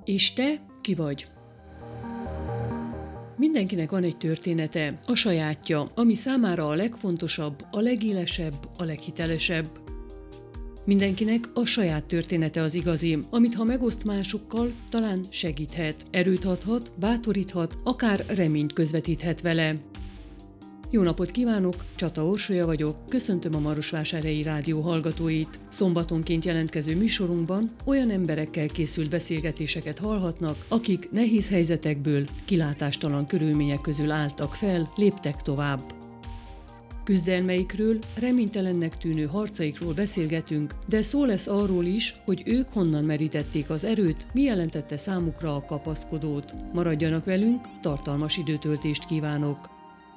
És te ki vagy? Mindenkinek van egy története, a sajátja, ami számára a legfontosabb, a legélesebb, a leghitelesebb. Mindenkinek a saját története az igazi, amit ha megoszt másokkal, talán segíthet, erőt adhat, bátoríthat, akár reményt közvetíthet vele. Jó napot kívánok, Csata Orsolya vagyok, köszöntöm a Marosvásárhelyi Rádió hallgatóit. Szombatonként jelentkező műsorunkban olyan emberekkel készült beszélgetéseket hallhatnak, akik nehéz helyzetekből, kilátástalan körülmények közül álltak fel, léptek tovább. Küzdelmeikről, reménytelennek tűnő harcaikról beszélgetünk, de szó lesz arról is, hogy ők honnan merítették az erőt, mi jelentette számukra a kapaszkodót. Maradjanak velünk, tartalmas időtöltést kívánok!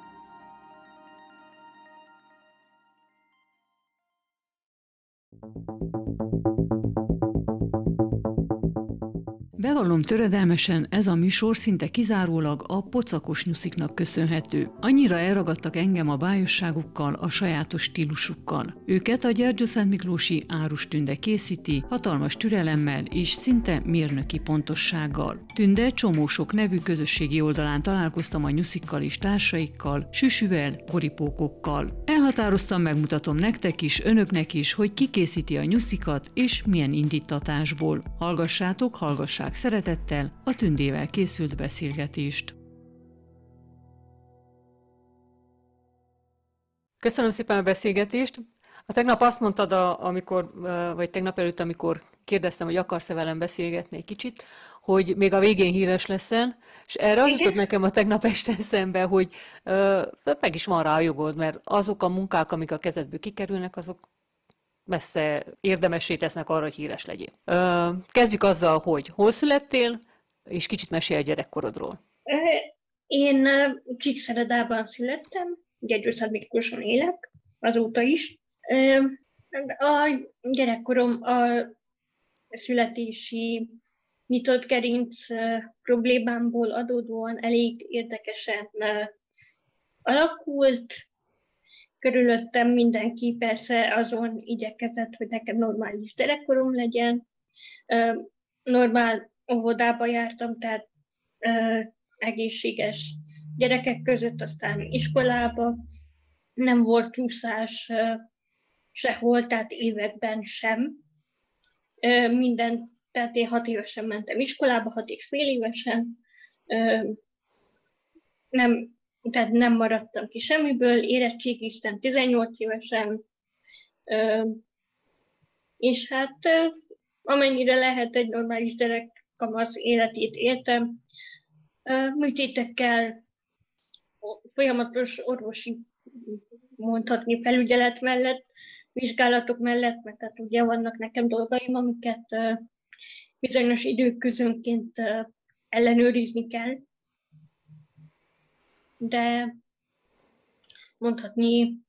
Bevallom töredelmesen, ez a műsor szinte kizárólag a pocakos nyusziknak köszönhető. Annyira elragadtak engem a bájosságukkal, a sajátos stílusukkal. Őket a Gyergyószentmiklósi Árus Tünde készíti, hatalmas türelemmel és szinte mérnöki pontossággal. Tünde csomósok nevű közösségi oldalán találkoztam a nyuszikkal és társaikkal, süsüvel, koripókokkal. Elhatároztam, megmutatom nektek is, önöknek is, hogy ki készíti a nyuszikat és milyen indítatásból. Hallgassátok szeretettel a Tündével készült beszélgetést. Köszönöm szépen a beszélgetést. Tegnap azt mondtad, vagy tegnap előtt, amikor kérdeztem, hogy akarsz-e velem beszélgetni egy kicsit, hogy még a végén híres leszel, és erre az jutott nekem a tegnap este eszembe, hogy meg is van rá a jogod, mert azok a munkák, amik a kezedből kikerülnek, azok messze érdemessé tesznek arra, hogy híres legyél. Kezdjük azzal, hogy hol születtél, és kicsit mesélj a gyerekkorodról. Én Csíkszeredában születtem, Gyergyószentmiklóson élek, azóta is. A gyerekkorom a születési nyitott gerinc problémámból adódóan elég érdekesen alakult. Körülöttem mindenki persze azon igyekezett, hogy nekem normális gyerekkorom legyen. Normál óvodába jártam, tehát egészséges gyerekek között, aztán iskolába. Nem volt csúszás sehol, tehát években sem. Tehát én 6 évesen mentem iskolába, 6,5 évesen. Tehát nem maradtam ki semmiből, érettségiztem 18 évesen, és hát amennyire lehet egy normális gyerek kamasz életét éltem. Műtétekkel, folyamatos orvosi, mondhatni felügyelet mellett, vizsgálatok mellett, mert tehát ugye vannak nekem dolgaim, amiket bizonyos időközönként ellenőrizni kell. De mondhatni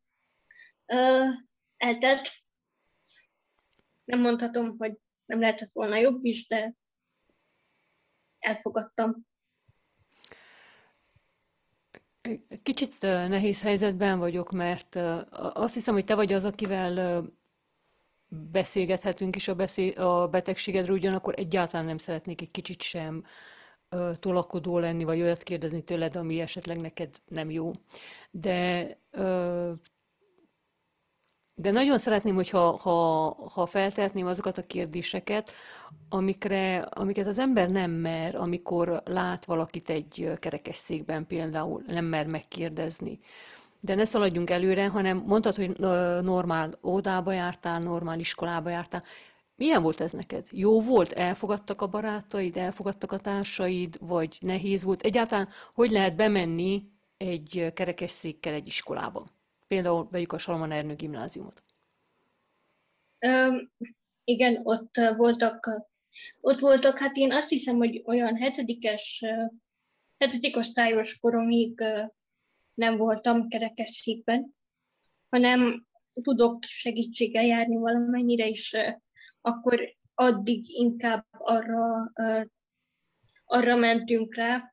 eltelt. Nem mondhatom, hogy nem lehetett volna jobb is, de elfogadtam. Kicsit nehéz helyzetben vagyok, mert azt hiszem, hogy te vagy az, akivel beszélgethetünk is a betegségedről, ugyanakkor egyáltalán nem szeretnék egy kicsit sem tolakodó lenni, vagy olyat kérdezni tőled, ami esetleg neked nem jó. De nagyon szeretném, ha feltehetném azokat a kérdéseket, amiket az ember nem mer, amikor lát valakit egy kerekesszékben például, nem mer megkérdezni. De ne szaladjunk előre, hanem mondtad, hogy normál óvodába jártál, normál iskolába jártál. Milyen volt ez neked? Jó volt? Elfogadtak a barátaid, elfogadtak a társaid, vagy nehéz volt? Egyáltalán hogy lehet bemenni egy kerekesszékkel egy iskolába? Például vegyük a Salman Ernő gimnáziumot. Igen, ott voltak, hát én azt hiszem, hogy olyan 7. osztályos koromig nem voltam kerekesszékben, hanem tudok segítséggel járni valamennyire, és akkor addig inkább arra mentünk rá.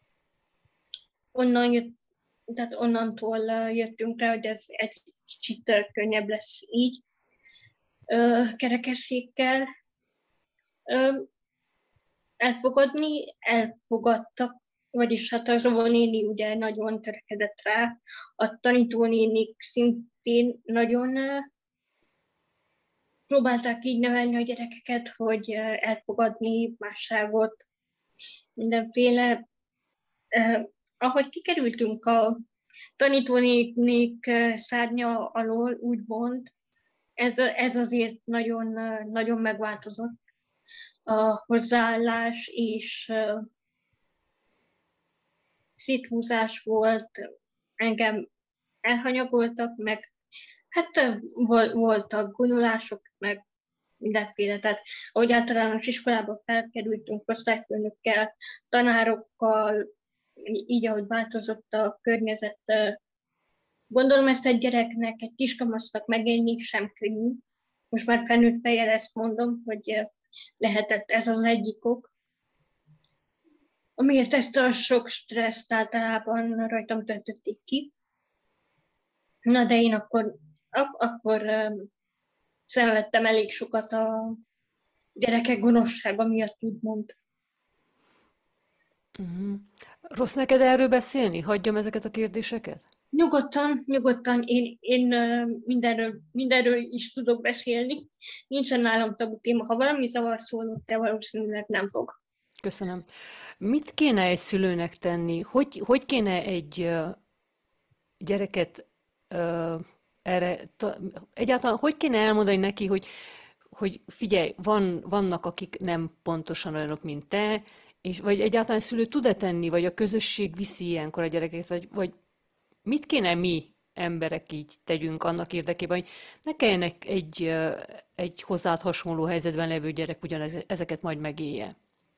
Tehát onnantól jöttünk rá, hogy ez egy kicsit könnyebb lesz így kerekesszékkel. elfogadni, elfogadtak, vagyis hát az óvónéni ugye nagyon törekedett rá, a tanítónénik szintén nagyon próbálták így nevelni a gyerekeket, hogy elfogadni másságot, mindenféle. Ahogy kikerültünk a tanítónénik szárnya alól, úgymond, ez azért nagyon, nagyon megváltozott a hozzáállás, és széthúzás volt, engem elhanyagoltak, meg hát voltak gonyolások, meg mindenféle. Tehát ahogy általános iskolába felkerültünk osztályfőnökkel, tanárokkal, így ahogy változott a környezet, gondolom ezt egy gyereknek, egy kiskamasznak megélni sem könnyű. Most már felnőtt fejjel ezt mondom, hogy lehetett ez az egyik ok, amiért ezt a sok stresszt általában rajtam töltötték ki. Na de én akkor szenvedtem elég sokat a gyerekek gonoszsága miatt, úgymond. Uh-huh. Rossz neked erről beszélni? Hagyjam ezeket a kérdéseket? Nyugodtan, én mindenről is tudok beszélni. Nincsen nálam tabu téma. Ha valami zavar szólni, te valószínűleg nem fog. Köszönöm. Mit kéne egy szülőnek tenni? Hogy kéne egy gyereket egyáltalán hogy kéne elmondani neki, hogy figyelj, vannak, akik nem pontosan olyanok, mint te, és vagy egyáltalán szülő tud-e tenni, vagy a közösség viszi ilyenkor a gyerekeket, vagy mit kéne mi emberek így tegyünk annak érdekében, hogy ne kelljen egy hozzád hasonló helyzetben levő gyerek ezeket majd megélje?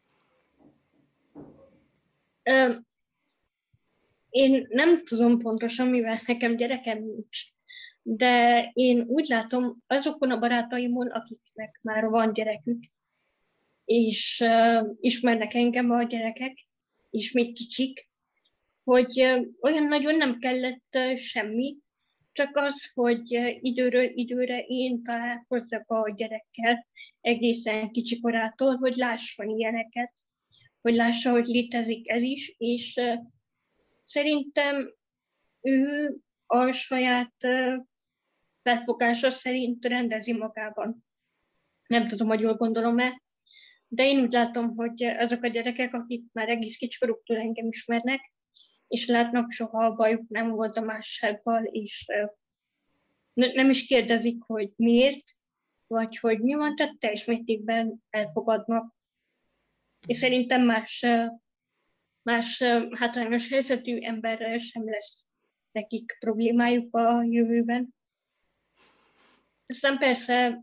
Én nem tudom pontosan, mivel nekem gyerekem nincs, de én úgy látom azokon a barátaimon, akiknek már van gyerekük, és ismernek engem a gyerekek, és még kicsik, hogy olyan nagyon nem kellett semmi, csak az, hogy időről időre én találkozzak a gyerekkel egészen kicsi korától, hogy lásson ilyeneket, hogy lássa, hogy létezik ez is, és szerintem ő a saját felfogása szerint rendezi magában. Nem tudom, hogy jól gondolom-e, de én úgy látom, hogy azok a gyerekek, akik már egész kicsikoroktól engem ismernek, és látnak, soha bajuk nem volt a mássággal, és nem is kérdezik, hogy miért, vagy hogy mi van, tehát teljes mértékben elfogadnak. És szerintem más hátrányos helyzetű emberrel sem lesz nekik problémájuk a jövőben. Aztán persze,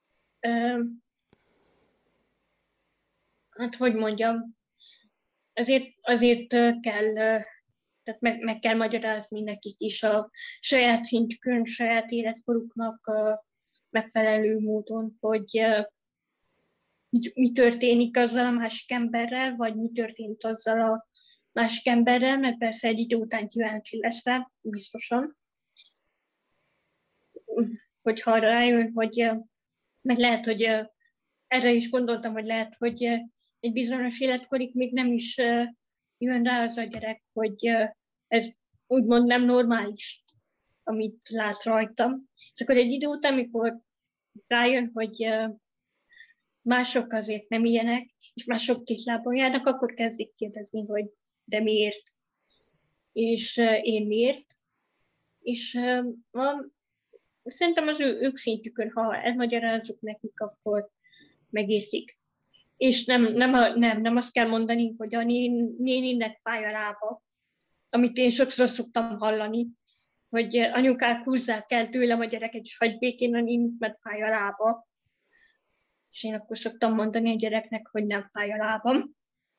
hát hogy mondjam, azért kell, tehát meg kell magyarázni nekik is a saját szintjükön, saját életkoruknak megfelelő módon, hogy mi történik azzal a másik emberrel, vagy mi történt azzal a másik emberrel, mert persze egy idő után kíváncsi lesz rá, biztosan, hogyha arra rájön, hogy meg lehet, hogy erre is gondoltam, hogy lehet, hogy egy bizonyos életkorig még nem is jön rá az a gyerek, hogy ez úgymond nem normális, amit lát rajtam. És akkor egy idő után, amikor rájön, hogy mások azért nem ilyenek, és mások két lábon járnak, akkor kezdik kérdezni, hogy de miért, és én miért. És szerintem az ők szintjükön, ha elmagyarázzuk nekik, akkor megérzik. És nem azt kell mondani, hogy a néninek fáj a lába, amit én sokszor szoktam hallani, hogy anyukák húzzák el tőlem a gyereket, és hagyj békén a nénit, mert fáj a lába. És én akkor szoktam mondani a gyereknek, hogy nem fáj a lábam,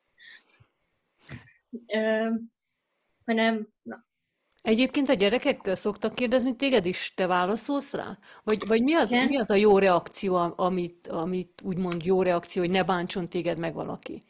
hanem na. Egyébként a gyerekek szoktak kérdezni téged is, te válaszolsz rá? Vagy mi Igen. az a jó reakció, amit úgymond jó reakció, hogy ne bántson téged meg valaki?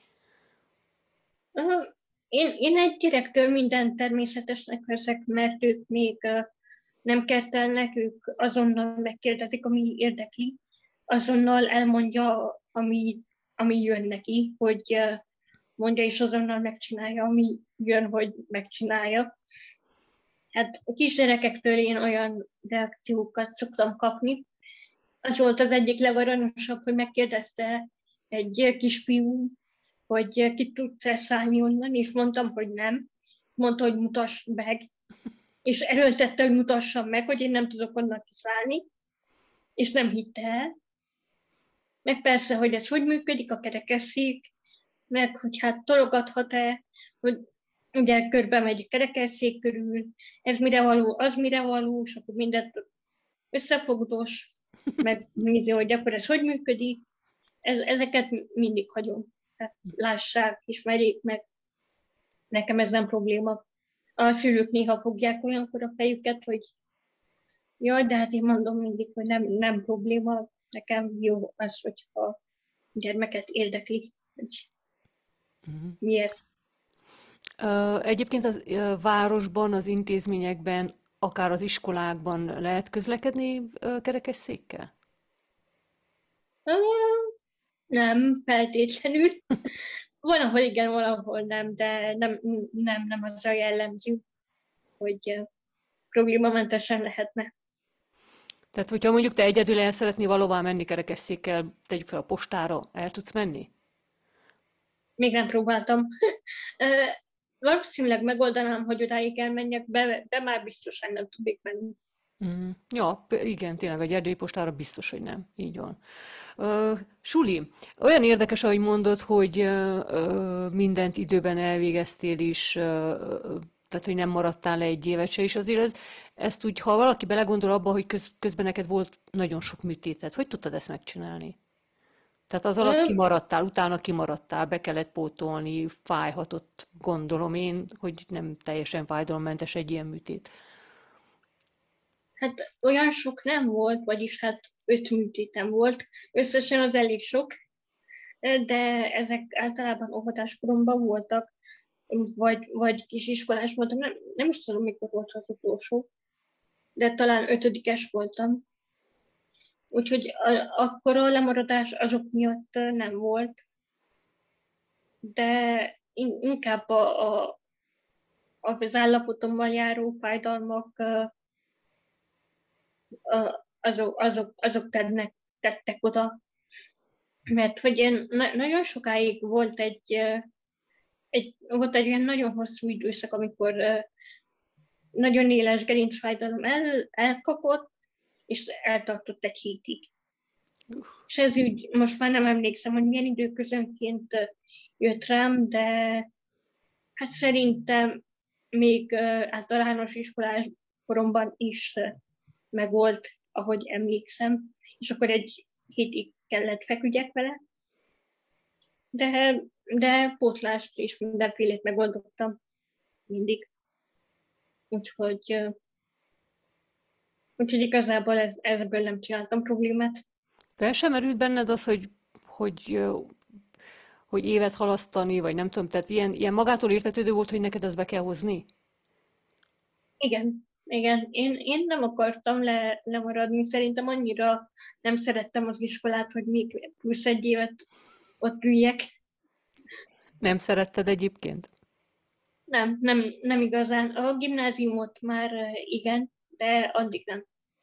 Én egy gyerektől mindent természetesnek veszek, mert ők még nem kertelnek, ők azonnal megkérdezik, ami érdekli, azonnal elmondja, ami ami jön neki, hogy mondja, és azonnal megcsinálja, ami jön, hogy megcsinálja. Hát a kisgyerekektől én olyan reakciókat szoktam kapni. Az volt az egyik legaranyosabb, hogy megkérdezte egy kisfiú, hogy ki tudsz szállni onnan, és mondtam, hogy nem. Mondta, hogy mutass meg, és erőltette, hogy mutassam meg, hogy én nem tudok onnan kiszállni, és nem hitte el. Meg persze, hogy ez hogy működik, a kerekesszék, meg hogy hát tologathat-e, hogy ugye körbe megy a kerekesszék körül, ez mire való, az mire való, és akkor mindent összefogdos, meg nézi, hogy akkor ez hogy működik. Ezeket mindig hagyom. Tehát lássák, ismerjék meg, nekem ez nem probléma. A szülők néha fogják olyankor a fejüket, hogy jaj, de hát én mondom mindig, hogy nem probléma, nekem jó az, hogyha a gyermeket érdekli, hogy mi ez. Egyébként az városban, az intézményekben, akár az iskolákban lehet közlekedni kerekesszékkel? Nem feltétlenül. Van, ahol igen, valahol nem, de nem az a jellemző, hogy problémamentesen lehetne. Tehát, hogyha mondjuk te egyedül el szeretnél valahová menni kerekesszékkel, tegyük fel a postára, el tudsz menni? Még nem próbáltam. Valószínűleg megoldanám, hogy odáig elmenjek, de már biztosan nem tudnék menni. Ja, igen, tényleg egy erdélyi postára biztos, hogy nem. Így van. Suli, olyan érdekes, ahogy mondod, hogy mindent időben elvégeztél is, tehát, hogy nem maradtál le egy évet se, és azért ezt úgy, ha valaki belegondol abba, hogy közben neked volt nagyon sok műtéted, hogy tudtad ezt megcsinálni? Tehát az alatt Ö, kimaradtál, utána kimaradtál, be kellett pótolni, fájhatott, gondolom én, hogy nem teljesen fájdalommentes egy ilyen műtét. Hát olyan sok nem volt, vagyis hát 5 műtétem volt. Összesen az elég sok, de ezek általában óvodáskoromban voltak, vagy kisiskolás voltam. Nem is tudom, mikor volt az utolsó, de talán 5-es voltam. Úgyhogy akkor a lemaradás azok miatt nem volt, de inkább az állapotommal járó fájdalmak azok tettek oda. Mert hogy én nagyon sokáig volt egy ilyen nagyon hosszú időszak, amikor nagyon éles gerincfájdalom elkapott, és eltartott egy hétig. És ez úgy, most már nem emlékszem, hogy milyen időközönként jött rám, de hát szerintem még általános iskolás koromban is megvolt, ahogy emlékszem, és akkor egy hétig kellett feküdjek vele, de pótlást és mindenfélét megoldottam mindig. Úgyhogy, úgyhogy igazából ebből nem csináltam problémát. Fel sem merült benned az, hogy, hogy évet halasztani, vagy nem tudom, tehát ilyen magától értetődő volt, hogy neked azt be kell hozni? Igen. Én nem akartam lemaradni. Szerintem annyira nem szerettem az iskolát, hogy még plusz egy évet ott üljek. Nem szeretted egyébként? Nem igazán. A gimnáziumot már igen, de addig nem.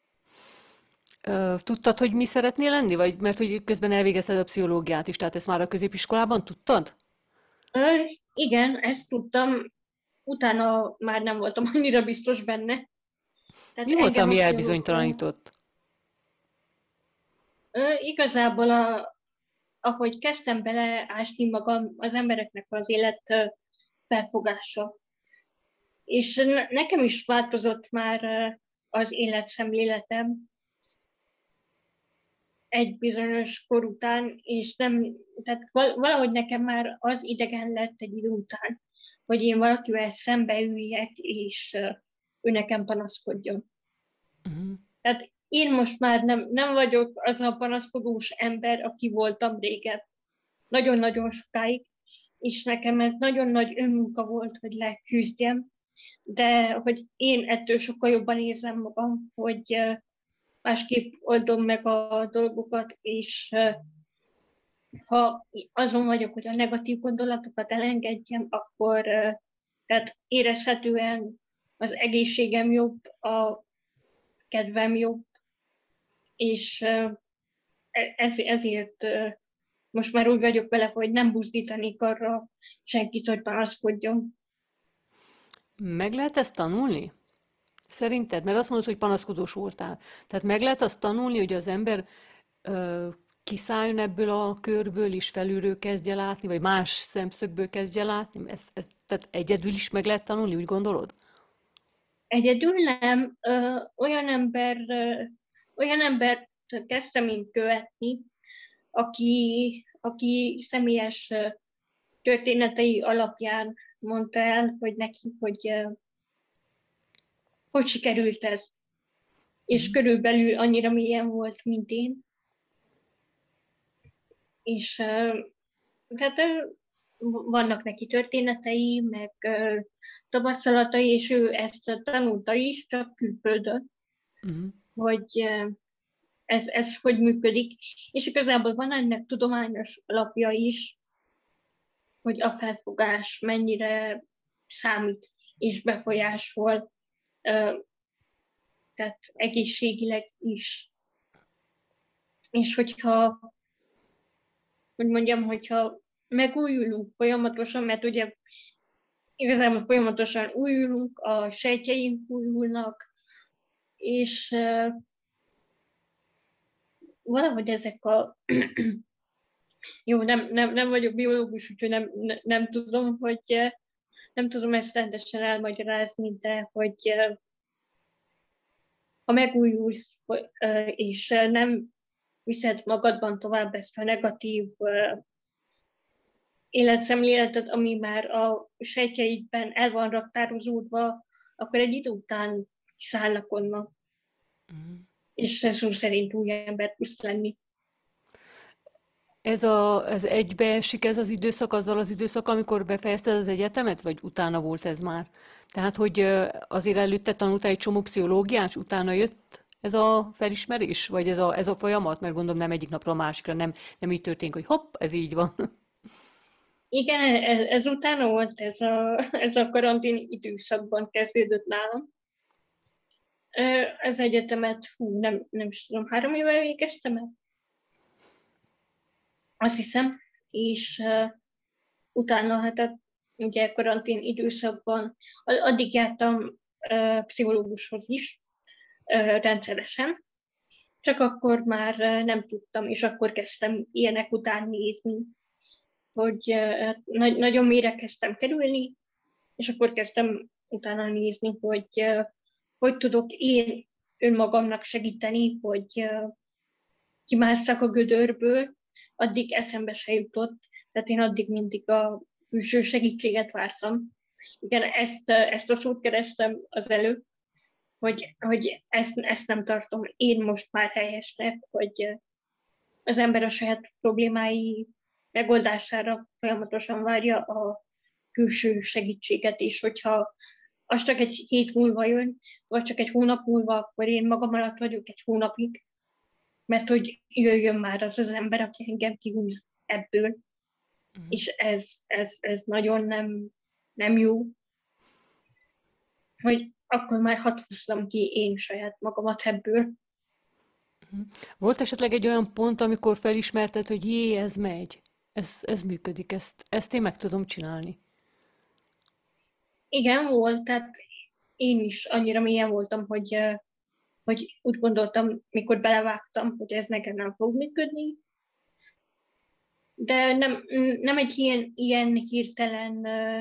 Tudtad, hogy mi szeretnél lenni? Vagy mert hogy közben elvégezted a pszichológiát is, tehát ezt már a középiskolában tudtad? Igen, ezt tudtam. Utána már nem voltam annyira biztos benne. Tehát Mi volt, engem a ami pszichológia elbizonytalanított? igazából ahogy kezdtem beleásni magam az embereknek az élet felfogása. És nekem is változott már az életszemléletem egy bizonyos kor után, és nem, tehát valahogy nekem már az idegen lett egy idő után, hogy én valakivel szembeüljek, és ő nekem panaszkodjon. Uh-huh. Tehát én most már nem vagyok az a panaszkodós ember, aki voltam régen. Nagyon-nagyon sokáig, és nekem ez nagyon nagy önmunka volt, hogy leküzdjem, de hogy én ettől sokkal jobban érzem magam, hogy másképp oldom meg a dolgokat, és ha azon vagyok, hogy a negatív gondolatokat elengedjem, akkor tehát érezhetően az egészségem jobb, a kedvem jobb, és ezért most már úgy vagyok vele, hogy nem buzdítanék arra senkit, hogy panaszkodjon. Meg lehet ezt tanulni? Szerinted? Mert azt mondod, hogy panaszkodós voltál. Tehát meg lehet azt tanulni, hogy az ember kiszálljon ebből a körből, és felülről kezdje látni, vagy más szemszögből kezdje látni? Tehát egyedül is meg lehet tanulni, úgy gondolod? Egyedül nem, olyan embert kezdtem én követni, aki személyes történetei alapján mondta el, hogy neki, hogy sikerült ez. És körülbelül annyira mélyen volt, mint én. És tehát vannak neki történetei, meg tapasztalatai, és ő ezt tanulta is, csak külföldön, hogy ez hogy működik. És igazából van ennek tudományos alapja is, hogy a felfogás mennyire számít és befolyásol, tehát egészségileg is. És hogyha megújulunk folyamatosan, mert ugye igazából folyamatosan újulunk, a sejtjeink újulnak, és valahogy ezek a... Jó, nem vagyok biológus, úgyhogy nem tudom ezt rendesen elmagyarázni, de hogy ha megújulsz, és nem viszed magadban tovább ezt a negatív életszemléletet, ami már a sejtjeidben el van raktározódva, akkor egy idő után kiszállnak onnan. És szó szerint új ember tudsz lenni. Ez egybeesik ez az időszak azzal az időszak, amikor befejezted az egyetemet, vagy utána volt ez már? Tehát, hogy azért előtte tanultál egy csomó pszichológiát, és utána jött ez a felismerés, vagy ez a folyamat? Mert gondolom nem egyik napról a másikra, nem így történik, hogy hopp, ez így van. Igen, ez utána volt, ez a karantén időszakban kezdődött nálam. Az egyetemet, nem is tudom, 3 éve végeztem el. Azt hiszem, és utána hát ugye karantén időszakban addig jártam pszichológushoz is rendszeresen, csak akkor már nem tudtam, és akkor kezdtem ilyenek után nézni, hogy nagyon mélyre kezdtem kerülni, és akkor kezdtem utána nézni, hogy tudok én önmagamnak segíteni, hogy kimásszak a gödörből, addig eszembe se jutott, tehát én addig mindig a külső segítséget vártam. Igen, ezt a szót kerestem az előbb, hogy ezt nem tartom én most már helyesnek, hogy az ember a saját problémái megoldására folyamatosan várja a külső segítséget, és hogyha az csak egy hét múlva jön, vagy csak egy hónap múlva, akkor én magam alatt vagyok egy hónapig, mert hogy jöjjön már az ember, aki engem kihúz ebből. És ez nagyon nem jó, hogy akkor már hadd húzzam ki én saját magamat ebből. Volt esetleg egy olyan pont, amikor felismerted, hogy jé, ez megy, ez működik, ezt én meg tudom csinálni? Igen, volt, tehát én is annyira mélyen voltam, hogy úgy gondoltam, mikor belevágtam, hogy ez nekem nem fog működni. De nem egy ilyen hirtelen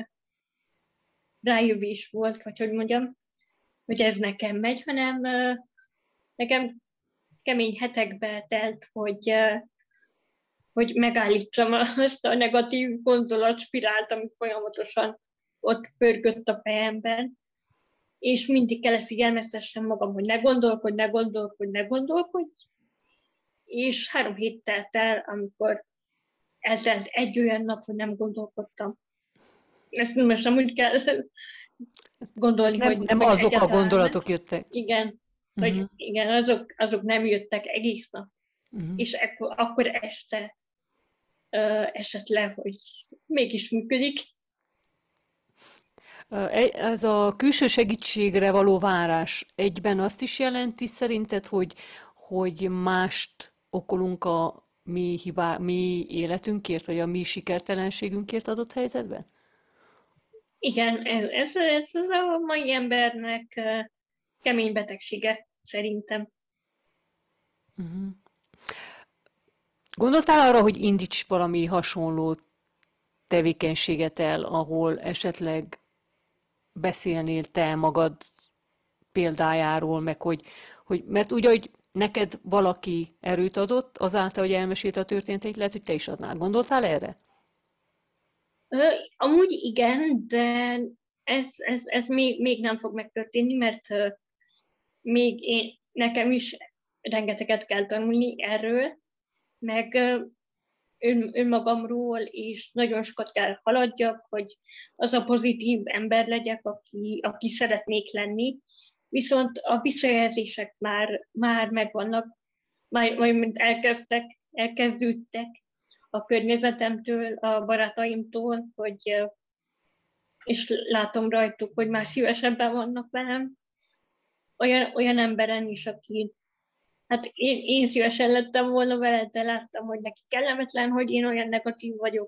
rájövés volt, vagy hogy mondjam, hogy ez nekem megy, hanem nekem kemény hetekbe telt, hogy megállítsam azt a negatív gondolatspirált, ami folyamatosan ott pörgött a fejemben, és mindig kellett figyelmeztessem magam, hogy ne gondolkodj, és 3 hét telt el, amikor eltelt egy olyan nap, hogy nem gondolkodtam. Ezt most nem úgy kell gondolni, hogy Nem azok a gondolatok jöttek. Igen, hogy igen, azok nem jöttek egész nap. És akkor este esetleg, hogy mégis működik. Ez a külső segítségre való várás egyben azt is jelenti szerinted, hogy mást okolunk a mi életünkért, vagy a mi sikertelenségünkért adott helyzetben? Igen, ez az a mai embernek kemény betegsége, szerintem. Uh-huh. Gondoltál arra, hogy indíts valami hasonló tevékenységet el, ahol esetleg beszélnél te magad példájáról, meg mert úgy, hogy neked valaki erőt adott, azáltal, hogy elmesélte a történeteit, lehet, hogy te is adnál. Gondoltál erre? Amúgy igen, de ez még nem fog megtörténni, mert nekem is rengeteget kell tanulni erről, meg önmagamról, és nagyon sokat kell haladjak, hogy az a pozitív ember legyek, aki szeretnék lenni. Viszont a visszajelzések már megvannak, mint elkezdődtek a környezetemtől, a barátaimtól, és látom rajtuk, hogy már szívesebben vannak velem. Olyan emberen is, aki hát én szívesen lettem volna vele, de láttam, hogy neki kellemetlen, hogy én olyan negatív vagyok.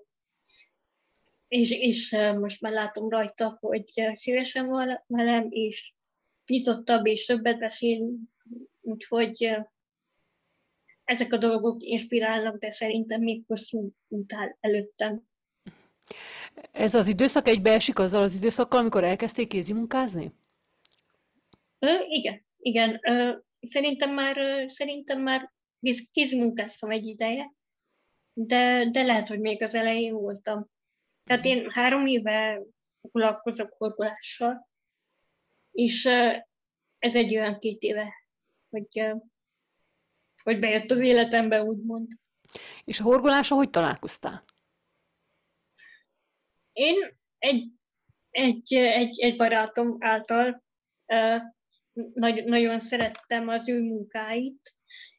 És most már látom rajta, hogy szívesen van velem, és nyitottabb, és többet beszél, úgyhogy ezek a dolgok inspirálnak, de szerintem még hosszú út áll előttem. Ez az időszak egybeesik azzal az időszakkal, amikor elkezdték kézimunkázni? Igen. Szerintem már kézmunkáztam egy ideje, de lehet, hogy még az elején voltam. Tehát én 3 éve foglalkozok horgolással, és ez egy olyan 2 éve, hogy bejött az életembe, úgymond. És a horgolással hogy találkoztál? Én egy barátom által nagyon szerettem az ő munkáit.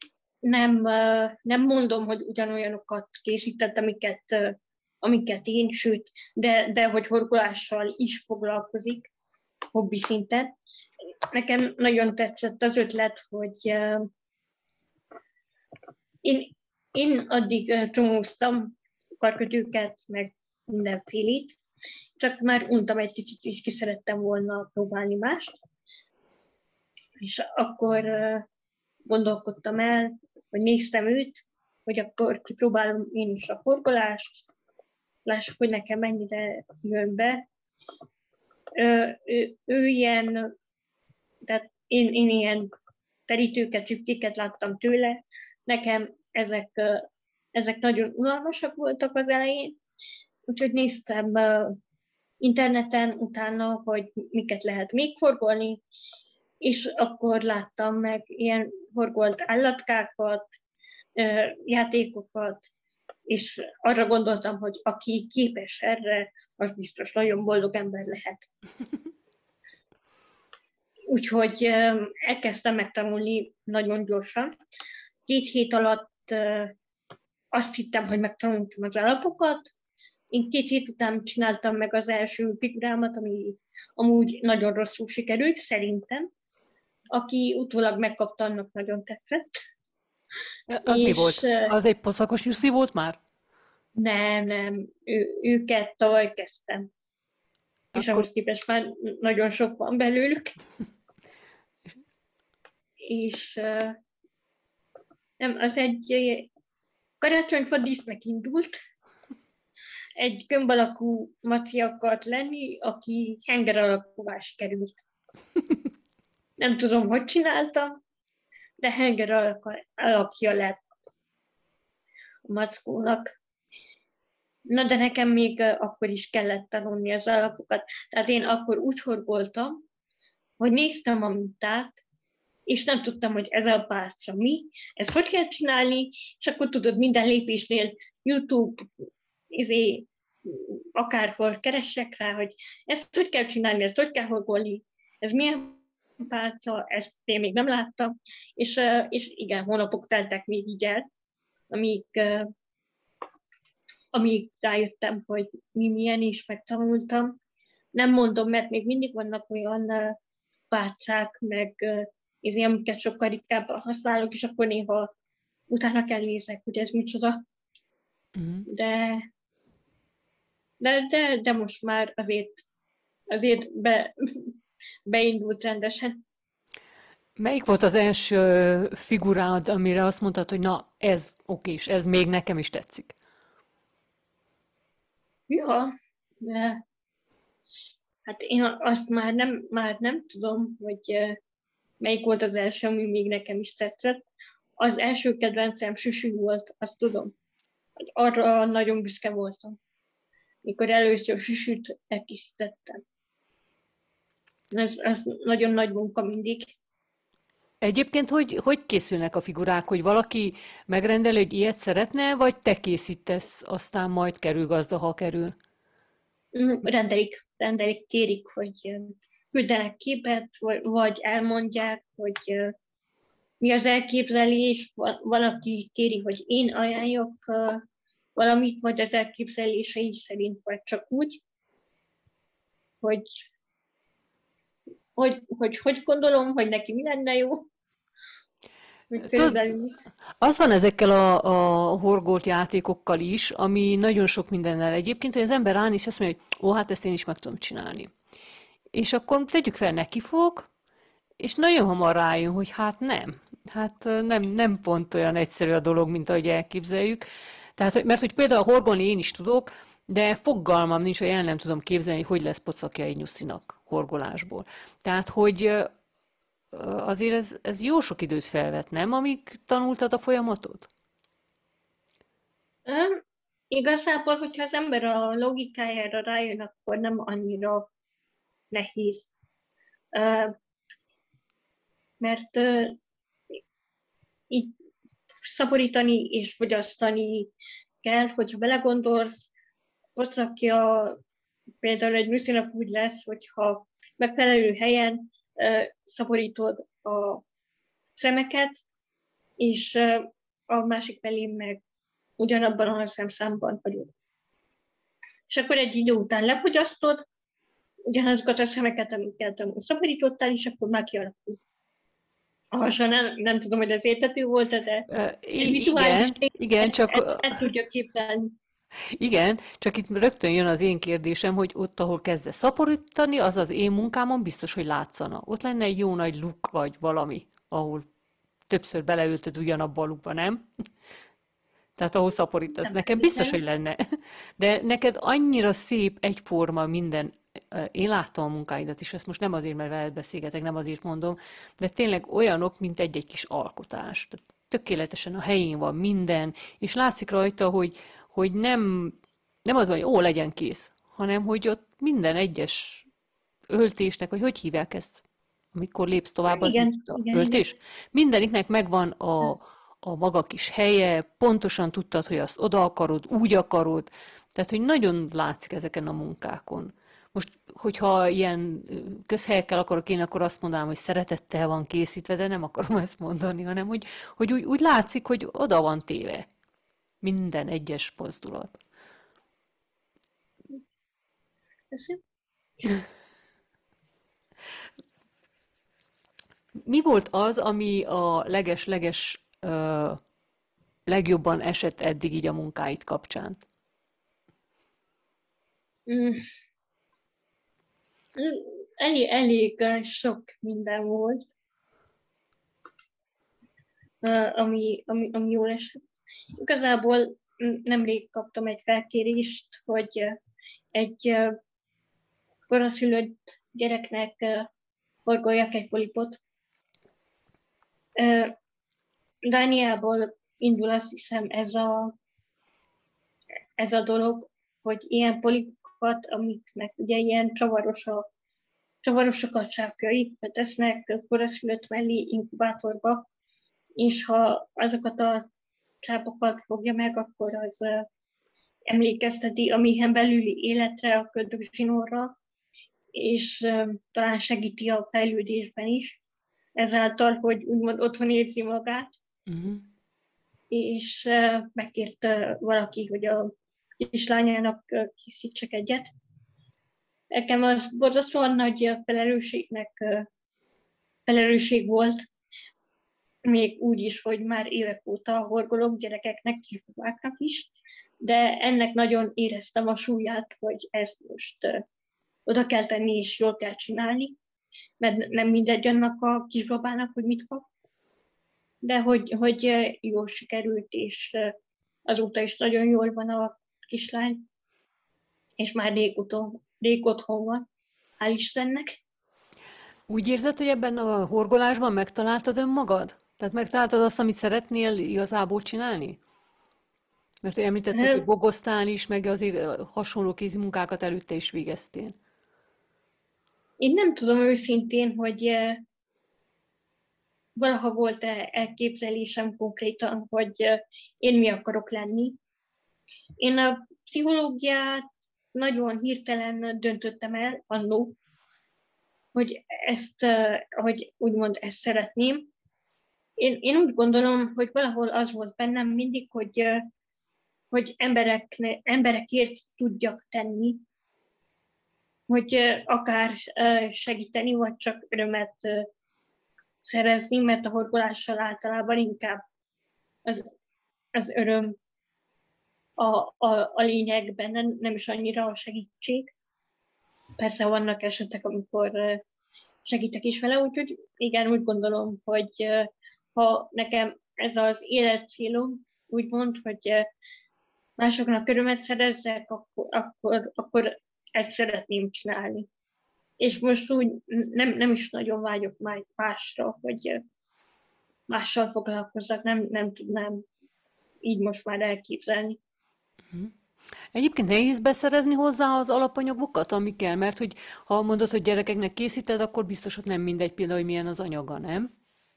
Nem mondom, hogy ugyanolyanokat készített, amiket én, sőt, de hogy horgolással is foglalkozik, hobbi szinten. Nekem nagyon tetszett az ötlet, hogy én addig csomóztam karkötőket, meg mindenfélét, csak már untam egy kicsit, és ki szerettem volna próbálni mást. És akkor gondolkodtam el, hogy néztem őt, hogy akkor kipróbálom én is a horgolást, lássuk, hogy nekem mennyire jön be. Ő ilyen, tehát én ilyen terítőket, csipkéket láttam tőle, nekem ezek nagyon unalmasak voltak az elején, úgyhogy néztem interneten utána, hogy miket lehet még horgolni, és akkor láttam meg ilyen horgolt állatkákat, játékokat, és arra gondoltam, hogy aki képes erre, az biztos nagyon boldog ember lehet. Úgyhogy elkezdtem megtanulni nagyon gyorsan. 2 hét alatt azt hittem, hogy megtanultam az alapokat. Én 2 hét után csináltam meg az első figurámat, ami amúgy nagyon rosszul sikerült, szerintem. Aki utólag megkapta, annak nagyon tetszett. Az mi volt? Az egy pocakos nyuszi volt már? Nem. Őket tavaly kezdtem. És Akkor... ahhoz képest már nagyon sok van belőlük. És nem, az egy karácsonyfa dísznek indult. Egy gömb alakú maci akart lenni, aki henger alakúvá sikerült. Nem tudom, hogy csináltam, de henger alakja lett a mackónak. Na, de nekem még akkor is kellett tanulni az alapokat. Tehát én akkor úgy horgoltam, hogy néztem a mintát, és nem tudtam, hogy ez a pálca mi, ezt hogy kell csinálni, és akkor tudod, minden lépésnél YouTube, akárhol keressek rá, hogy ezt hogy kell csinálni, ezt hogy kell horgolni, ez milyen pálca, ezt én még nem láttam, és igen, hónapok teltek még így el, amíg amíg rájöttem, hogy mi milyen is, megtanultam. Nem mondom, mert még mindig vannak olyan pálcák, meg amiket sokkal ritkábban használok, és akkor néha utána kell nézek, hogy ez micsoda. Mhm. De most már azért beindult rendesen. Melyik volt az első figurád, amire azt mondtad, hogy na, ez okés, ez még nekem is tetszik? Ja, de, hát én azt már nem tudom, hogy melyik volt az első, ami még nekem is tetszett. Az első kedvencem Süsű volt, azt tudom. Hogy arra nagyon büszke voltam, mikor először Süsűt elkészítettem. Ez nagyon nagy munka mindig. Egyébként hogy készülnek a figurák, hogy valaki megrendel, hogy ilyet szeretne, vagy te készítesz, aztán majd kerül gazda, ha kerül? Rendelik, kérik, hogy küldenek képet, vagy elmondják, hogy mi az elképzelés. Van, aki kéri, hogy én ajánljak valamit, vagy az elképzelései szerint, vagy csak úgy, hogy hogy gondolom, hogy neki mi lenne jó, hogy Tudod, körülbelül. az van ezekkel a horgolt játékokkal is, ami nagyon sok mindennel egyébként, hogy az ember ránéz, és azt mondja, hogy ó, hát ezt én is meg tudom csinálni. És akkor tegyük fel, neki fog, és nagyon hamar rájön, hogy hát nem. Hát nem pont olyan egyszerű a dolog, mint ahogy elképzeljük. Tehát, mert hogy például horgolni én is tudok, de fogalmam nincs, hogy el nem tudom képzelni, hogy lesz pocakja egy nyuszinak horgolásból. Tehát, hogy azért ez jó sok időt felvett, nem, amíg tanultad a folyamatot? Igazából, hogyha az ember a logikájára rájön, akkor nem annyira nehéz. Ö, mert így szaporítani és fogyasztani kell, hogyha belegondolsz, pocakja például egy műszínak úgy lesz, hogyha megfelelő helyen szaporítod a szemeket, és a másik felén meg ugyanabban a szemszámban vagyunk. És akkor egy idő után lefogyasztod, ugyanazokat a szemeket, amiket szaporítottál, és akkor már kialakul. Nem tudom, hogy ez érthető volt, de vizuális Igen, el tudja képzelni. igen, csak itt rögtön jön az én kérdésem, hogy ott, ahol kezdesz szaporítani, az az én munkámon biztos, hogy látszana. Ott lenne egy jó nagy luk, vagy valami, ahol többször beleülted ugyanabba a lukba, nem? Tehát ahol szaporítasz. Nem Nekem biztos, hogy feltétlenül. lenne. De neked annyira szép, egyforma minden. Én láttam a munkáidat is, ezt most nem azért, mert veled beszélgetek, nem azért mondom, de tényleg olyanok, mint egy-egy kis alkotás. Tehát tökéletesen a helyén van minden, és látszik rajta, hogy nem az van, hogy ó, legyen kész, hanem hogy ott minden egyes öltésnek, vagy hogy hívják ezt, amikor lépsz tovább, az Igen, micsoda? igen, igen. Öltés? Mindeniknek megvan a maga kis helye, pontosan tudtad, hogy azt oda akarod, úgy akarod, tehát, hogy nagyon látszik ezeken a munkákon. Most, hogyha ilyen közhelyekkel akarok én, akkor azt mondanám, hogy szeretettel van készítve, de nem akarom ezt mondani, hanem hogy úgy látszik, hogy oda van téve minden egyes mozdulat. Köszönöm. Mi volt az, ami a leges-leges legjobban esett eddig így a munkáid kapcsán? Mm, elég sok minden volt, ami jól esett. Igazából nemrég kaptam egy felkérést, hogy egy koraszülött gyereknek horgoljak egy polipot. Dániából indul, azt hiszem, ez a dolog, hogy ilyen polipokat, amiknek ugye ilyen csavaros a csápjai, tesznek koraszülött mellé inkubátorba, és ha azokat a csápokat fogja meg, akkor az emlékezteti a méhen belüli életre, a köldögzsinórra, és talán segíti a fejlődésben is, ezáltal, hogy úgymond otthon érzi magát, Uh-huh. és megkért valaki, hogy kislányának készítsek egyet. Nekem az borzasztóan nagy felelősség volt, még úgy is, hogy már évek óta horgolok gyerekeknek, kisbabáknak is, de ennek nagyon éreztem a súlyát, hogy ezt most oda kell tenni és jól kell csinálni, mert nem mindegy annak a kisbabának, hogy mit kap, de hogy jól sikerült, és azóta is nagyon jól van a kislány, és már rég otthon van, hál' Istennek. Úgy érzed, hogy ebben a horgolásban megtaláltad önmagad? Tehát megtaláltad azt, amit szeretnél igazából csinálni? Mert említetted, hogy bogoztál is, meg azért hasonló kézimunkákat előtte is végeztél. Én nem tudom őszintén, hogy valaha volt-e elképzelésem konkrétan, hogy én mi akarok lenni. Én a pszichológiát nagyon hirtelen döntöttem el annó, hogy hogy úgymond ezt szeretném. Én úgy gondolom, hogy valahol az volt bennem mindig, hogy emberekért tudjak tenni, hogy akár segíteni, vagy csak örömet szerezni, mert a horgolással általában inkább az öröm a lényegben, nem is annyira a segítség. Persze vannak esetek, amikor segítek is vele, úgyhogy igen, úgy gondolom, hogy ha nekem ez az életcélom, úgymond, hogy másoknak örömet szerezzek, akkor ezt szeretném csinálni. És most úgy nem is nagyon vágyok másra, hogy mással foglalkozzak, nem tudnám így most már elképzelni. Egyébként nehéz beszerezni hozzá az alapanyagokat, ami kell, mert hogy ha mondod, hogy gyerekeknek készíted, akkor biztos, hogy nem mindegy például, hogy milyen az anyaga, nem?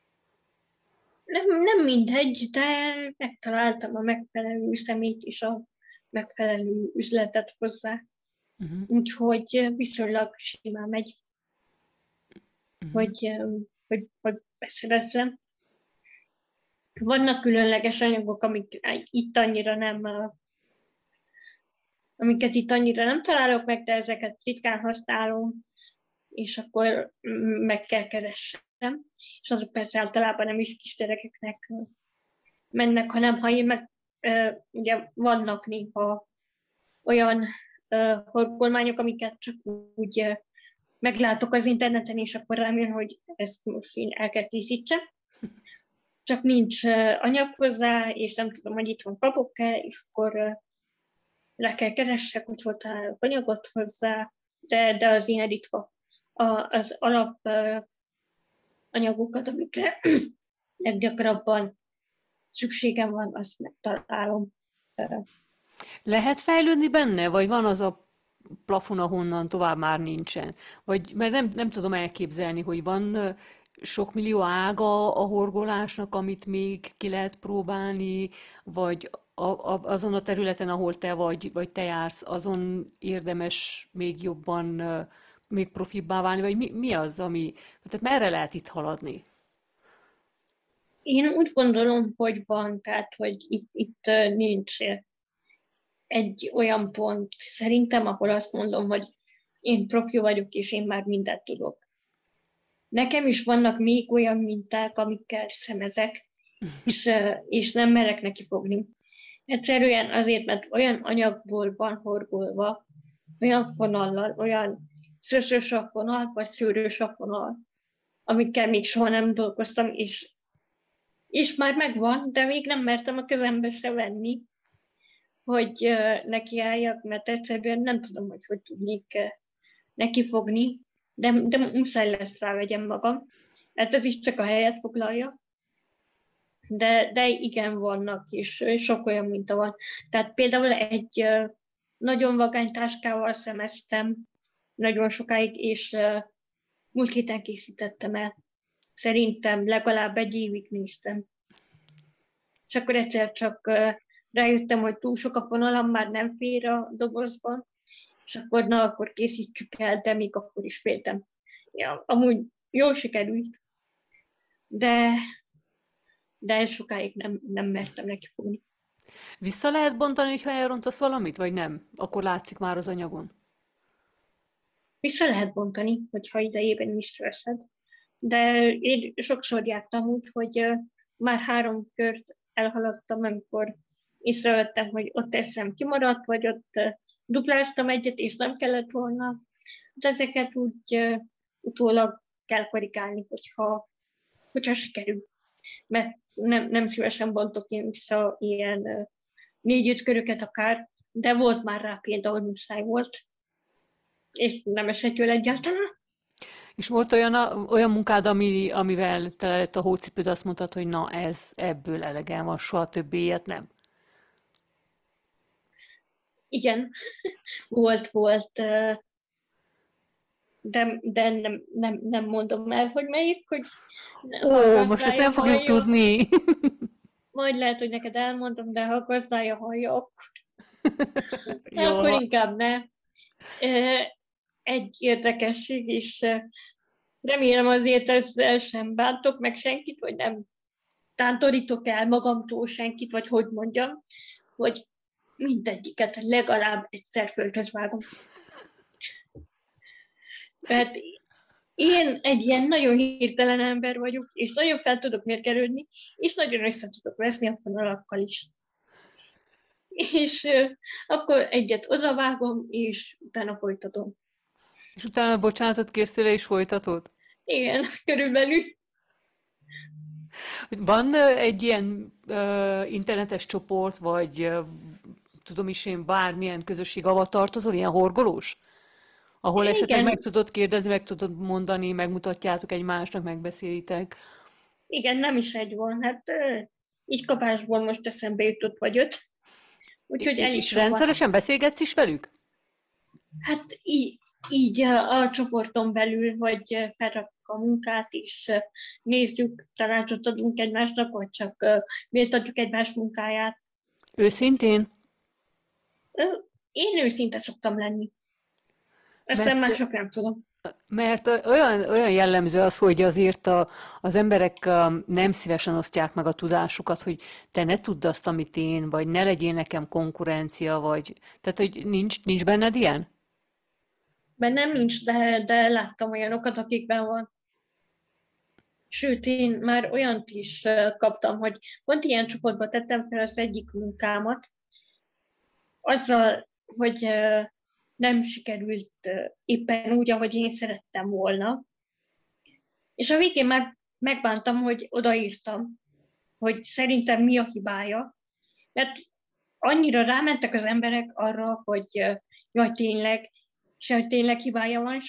Nem mindegy, de megtaláltam a megfelelő személyt és a megfelelő üzletet hozzá. Úgyhogy viszonylag simán megy, hogy beszerezzem. Vannak különleges anyagok, amiket itt annyira nem találok meg, de ezeket ritkán használom, és akkor meg kell keressem. És azok persze általában nem is kisgyerekeknek mennek, hanem ha én ugye vannak néha olyan horgolmányok, amiket csak úgy meglátok az interneten, és akkor rám jön, hogy ezt most én el kell készítsem. Csak nincs anyag hozzá, és nem tudom, hogy itthon kapok-e, és akkor rá kell keressek, hogy hol találok anyagot hozzá, de az ilyen ritka. Az alap anyagokat, amikre leggyakrabban szükségem van, azt megtalálom. Lehet fejlődni benne, vagy van az a plafon, ahonnan tovább már nincsen? Vagy, mert nem tudom elképzelni, hogy van sok millió ága a horgolásnak, amit még ki lehet próbálni, vagy azon a területen, ahol te vagy te jársz, azon érdemes még jobban, még profibbá válni, vagy mi az, tehát merre lehet itt haladni? Én úgy gondolom, hogy van, tehát hogy itt nincs egy olyan pont szerintem, ahol azt mondom, hogy én profi vagyok, és én már mindent tudok. Nekem is vannak még olyan minták, amikkel szemezek, és nem merek neki fogni. Egyszerűen azért, mert olyan anyagból van horgolva, olyan fonallal, olyan szöszös a fonal, vagy szőrös a fonal, amikkel még soha nem dolgoztam, és már megvan, de még nem mertem a kezembe se venni, hogy nekiálljak, mert egyszerűen nem tudom, hogy tudnék nekifogni, de muszáj lesz rávegyem magam. Hát ez is csak a helyet foglalja. De igen, vannak is, sok olyan minta van. Tehát például egy nagyon vagány táskával szemeztem nagyon sokáig, és múlt héten készítettem el. Szerintem legalább egy évig néztem. És akkor egyszer csak rájöttem, hogy túl sok a fonalam, már nem fér a dobozban, és akkor készítsük el, de még akkor is féltem. Ja, amúgy jól sikerült, de sokáig nem mertem neki fogni. Vissza lehet bontani, hogyha elrontasz valamit, vagy nem? Akkor látszik már az anyagon. Vissza lehet bontani, hogyha idejében is veszed. De én sokszor jártam úgy, hogy már 3 kört elhaladtam, amikor észrevettem, hogy ott eszem kimaradt, vagy ott dupláztam egyet, és nem kellett volna. De ezeket úgy utólag kell korrigálni, hogyha sikerül. Mert nem szívesen bontok én vissza ilyen 4-5 köröket akár, de volt már rá például muszáj volt, és nem esett jól egyáltalán. És volt olyan munkád, amivel tele lett a hócipőd, azt mondtad, hogy na ebből elegem van, soha többé ilyet nem. Igen, volt, de nem mondom el, hogy melyik, hogy ha a Ó, most ezt gazdája nem fogjuk hallja, tudni. majd lehet, hogy neked elmondom, de ha a gazdája hallja, Jól akkor van. inkább ne. Egy érdekesség, és remélem azért ezzel sem bántok meg senkit, vagy nem tántorítok el magamtól senkit, vagy hogy mondjam, hogy mindegyiket legalább egyszer földhöz vágom. Mert én egy ilyen nagyon hirtelen ember vagyok, és nagyon fel tudok mérgelődni, és nagyon össze tudok veszni a fonalakkal is. És akkor egyet odavágom, és utána folytatom. És utána bocsánatot kérsz tőle, és folytatod? Igen, körülbelül. Van egy ilyen internetes csoport, vagy tudom is én, bármilyen közösség, ahol tartozol, ilyen horgolós? Ahol esetleg meg Igen, tudod kérdezni, meg tudod mondani, megmutatjátok egymásnak, megbeszélitek. igen, nem is egy van. Hát így kapásból most eszembe jutott vagy 5. Úgyhogy elég És sok van. rendszeresen beszélgetsz is velük? Hát így a csoporton belül, vagy felrakjuk a munkát, és nézzük, tanácsot adunk egymásnak, vagy csak méltatjuk egymás munkáját. Őszintén? Ö, Én őszinte szoktam lenni. Aztán Mert mások nem tudom. Mert olyan jellemző az, hogy azért az emberek nem szívesen osztják meg a tudásukat, hogy te ne tudd azt, amit én, vagy ne legyél nekem konkurencia, vagy... Tehát, hogy nincs benned ilyen? Bennem nincs, de láttam olyanokat, akikben van. Sőt, én már olyant is kaptam, hogy pont ilyen csoportba tettem fel az egyik munkámat, azzal, hogy nem sikerült éppen úgy, ahogy én szerettem volna. És a végén már megbántam, hogy odaírtam, hogy szerintem mi a hibája, mert annyira rámentek az emberek arra, hogy jaj, tényleg, és hogy tényleg hibája van,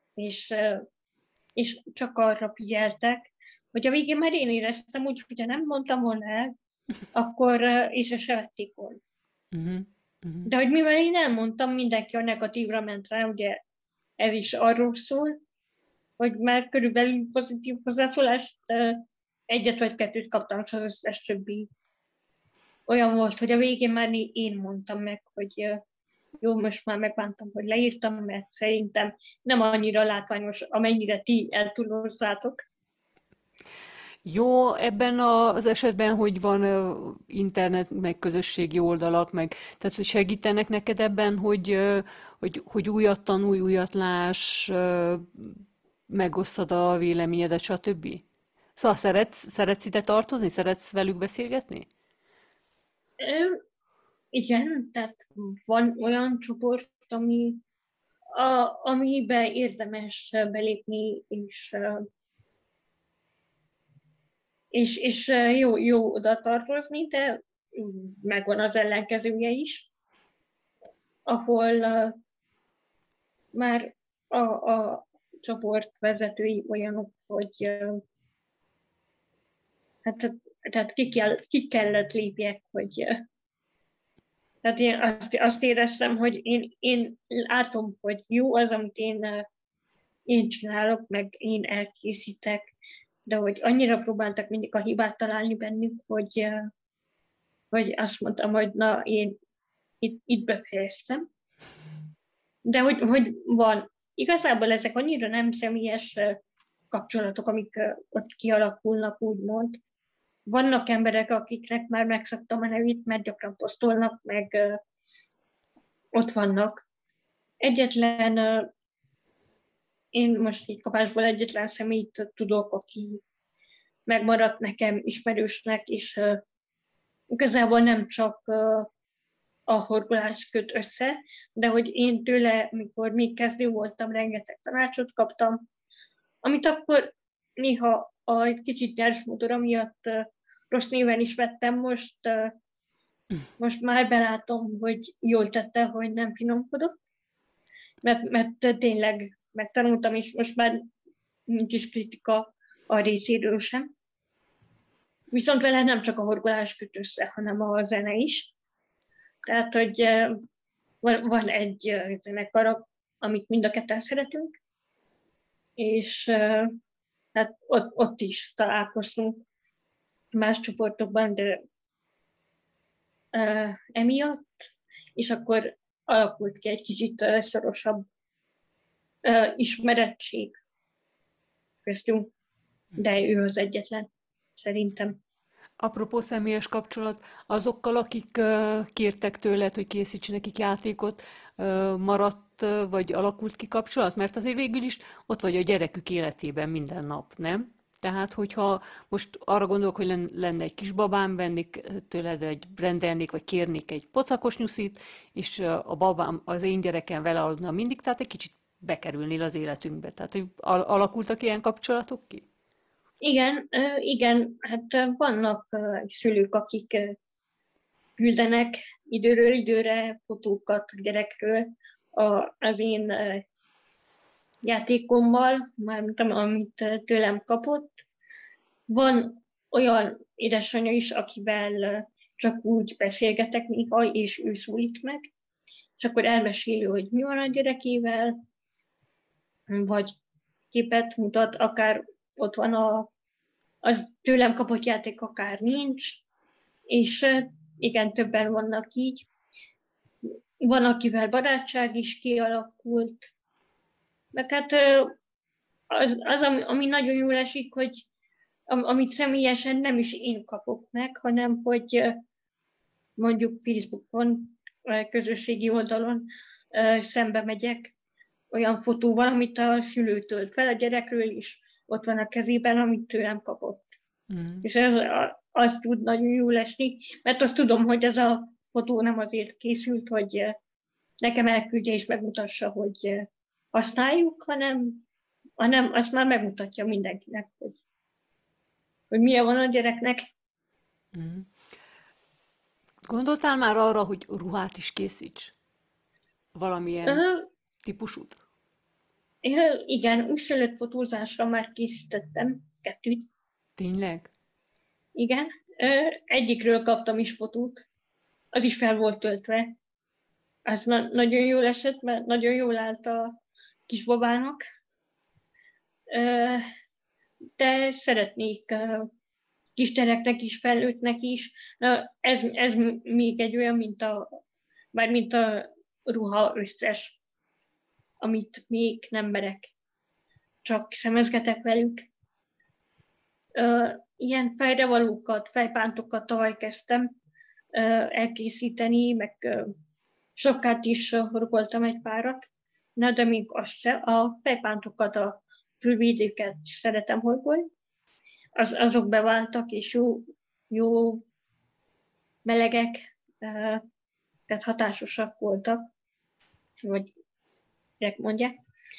és csak arra figyeltek, hogy a végén már én éreztem úgy, hogyha nem mondtam volna el, akkor észre se vették volna. Uh-huh. Uh-huh. De hogy mivel én elmondtam, mindenki a negatívra ment rá, ugye ez is arról szól, hogy már körülbelül pozitív hozzászólást egyet vagy kettőt kaptam, és az összes többi olyan volt, hogy a végén már én mondtam meg, hogy jó, most már megbántam, hogy leírtam, mert szerintem nem annyira látványos, amennyire ti eltúlozzátok. Jó, ebben az esetben, hogy van internet, meg közösségi oldalak, meg, tehát hogy segítenek neked ebben, hogy újat tanulj, újat láss, megosszad a véleményedet, stb. Szóval szeretsz ide tartozni? Szeretsz velük beszélgetni? Igen, tehát van olyan csoport, amiben érdemes belépni, és jó oda tartozni, de megvan az ellenkezője is, ahol már a csoport vezetői olyanok, hogy hát, tehát ki kellett lépjek, hogy tehát én azt éreztem, hogy én látom, hogy jó az, amit én csinálok, meg én elkészítek, de hogy annyira próbáltak mindig a hibát találni bennük, hogy azt mondtam, hogy na, én itt befejeztem. De hogy van. Igazából ezek annyira nem személyes kapcsolatok, amik ott kialakulnak, úgymond, vannak emberek, akiknek már megszoktam a nevét, mert gyakran posztolnak, meg ott vannak. Én most így kapásból egyetlen személyt tudok, aki megmaradt nekem ismerősnek, és igazából nem csak a horgolás köt össze, de hogy én tőle, mikor még kezdő voltam, rengeteg tanácsot kaptam, amit akkor néha egy kicsit nyers motora miatt rossz néven is vettem, most már belátom, hogy jól tette, hogy nem finomkodott, mert tényleg megtanultam, és most már nincs is kritika a részéről sem. Viszont vele nem csak a horgolás köt össze, hanem a zene is. Tehát, hogy van egy zenekar, amit mind a ketten szeretünk, és hát ott is találkoztunk más csoportokban, de emiatt, és akkor alakult ki egy kicsit szorosabb ismerettség köztünk, de ő az egyetlen, szerintem. Apropó személyes kapcsolat, azokkal, akik kértek tőled, hogy készíts nekik játékot, maradt vagy alakult ki kapcsolat? Mert azért végül is ott vagy a gyerekük életében minden nap, nem? Tehát, hogyha most arra gondolok, hogy lenne egy kisbabám, vennék tőled, rendelnék, vagy kérnék egy pocakos nyuszit, és a babám, az én gyerekem vele aludna mindig, tehát egy kicsit bekerülnél az életünkbe. Tehát, hogy alakultak ilyen kapcsolatok ki? Igen, hát vannak szülők, akik küldenek időről időre fotókat a gyerekről az én játékommal, mármint amit tőlem kapott. Van olyan édesanyja is, akivel csak úgy beszélgetek néha, és ő szólít meg, és akkor elmeséli, hogy mi van a gyerekével, vagy képet mutat, akár ott van az tőlem kapott játék, akár nincs, és igen, többen vannak így. Van, akivel barátság is kialakult, meg hát ami nagyon jól esik, hogy amit személyesen nem is én kapok meg, hanem hogy mondjuk Facebookon, közösségi oldalon szembe megyek olyan fotóval, amit a szülő tölt fel a gyerekről is, ott van a kezében, amit tőlem kapott. Mm. És az tud nagyon jól esni, mert azt tudom, hogy ez a fotó nem azért készült, hogy nekem elküldje és megmutassa, hogy használjuk, hanem azt már megmutatja mindenkinek, hogy milyen van a gyereknek. Mm. Gondoltál már arra, hogy ruhát is készíts? Valamilyen típusút? Igen, újszülött fotózásra már készítettem 2. Tényleg? Igen. Egyikről kaptam is fotót, az is fel volt töltve. Az nagyon jól esett, mert nagyon jól állt a kisbabának. De szeretnék kisgyereknek is, felnőttnek is. Ez még egy olyan, mint a ruha összes, amit még nem merek. Csak szemezgetek velük. Ilyen fejrevalókat, fejpántokat tavaly kezdtem elkészíteni, meg sokkát is horgoltam egy párat, de még azt se. A fejpántokat, a fülvédőket szeretem horgolni. Azok beváltak, és jó melegek, tehát hatásosak voltak, vagy mondják.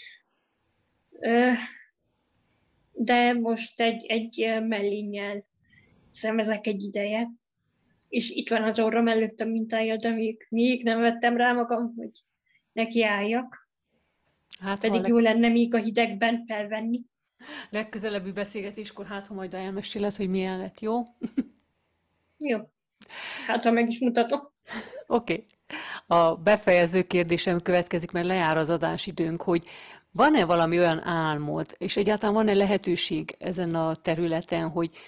De most egy mellénnyel szemezek egy ideje, és itt van az orrom előtt a mintája, de még nem vettem rá magam, hogy nekiálljak. Hát, pedig jó lenne még a hidegben felvenni. Legközelebbi beszélgetéskor ha majd elmeséled, hogy milyen lett, jó? Jó. Hát, ha meg is mutatom. Oké. A befejező kérdésem következik, mert lejár az adásidőnk, hogy van-e valami olyan álmod, és egyáltalán van-e lehetőség ezen a területen, hogy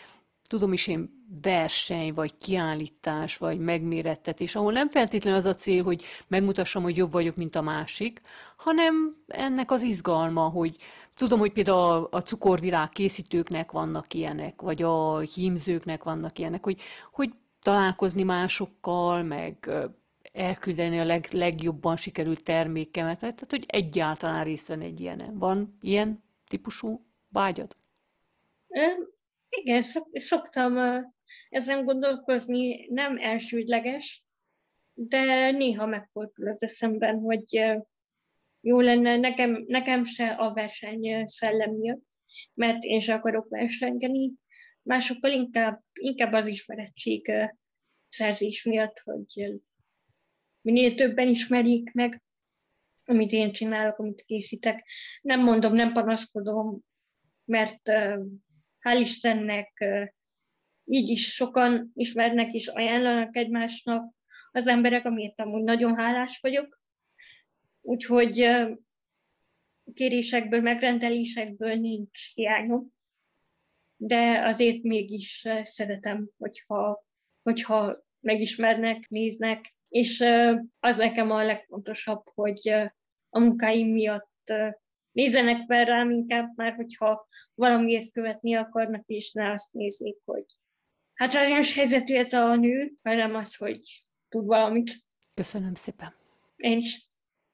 tudom is én, verseny, vagy kiállítás, vagy megmérettetés, ahol nem feltétlenül az a cél, hogy megmutassam, hogy jobb vagyok, mint a másik, hanem ennek az izgalma, hogy tudom, hogy például a cukorvirág készítőknek vannak ilyenek, vagy a hímzőknek vannak ilyenek, hogy találkozni másokkal, meg elküldeni a legjobban sikerült termékemet, tehát hogy egyáltalán részt venni egy ilyenen. Van ilyen típusú vágyad? Ö, Igen, szoktam ezen gondolkozni, nem elsődleges, de néha megfordul az eszemben, hogy jó lenne nekem se a verseny szellem miatt, mert én se akarok versengeni, másokkal inkább az ismerettség szerzés miatt, hogy minél többen ismerjék meg, amit én csinálok, amit készítek. Nem mondom, nem panaszkodom, mert hál' Istennek így is sokan ismernek és ajánlanak egymásnak az emberek, amiért amúgy nagyon hálás vagyok. Úgyhogy kérésekből, megrendelésekből nincs hiányom, de azért mégis szeretem, hogyha megismernek, néznek, és az nekem a legfontosabb, hogy a munkáim miatt nézzenek fel rám inkább, már hogyha valamiért követni akarnak, és ne azt nézzék, hogy hátrányos helyzetű ez a nő, hanem az, hogy tud valamit. Köszönöm szépen. Én is.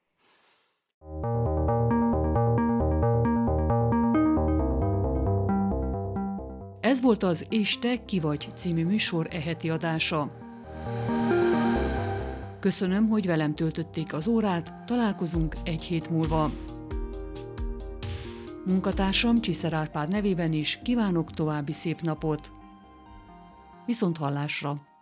Ez volt az És te ki vagy című műsor heti adása. Köszönöm, hogy velem töltötték az órát, találkozunk egy hét múlva. Munkatársam Csiszer Árpád nevében is kívánok további szép napot. Viszonthallásra!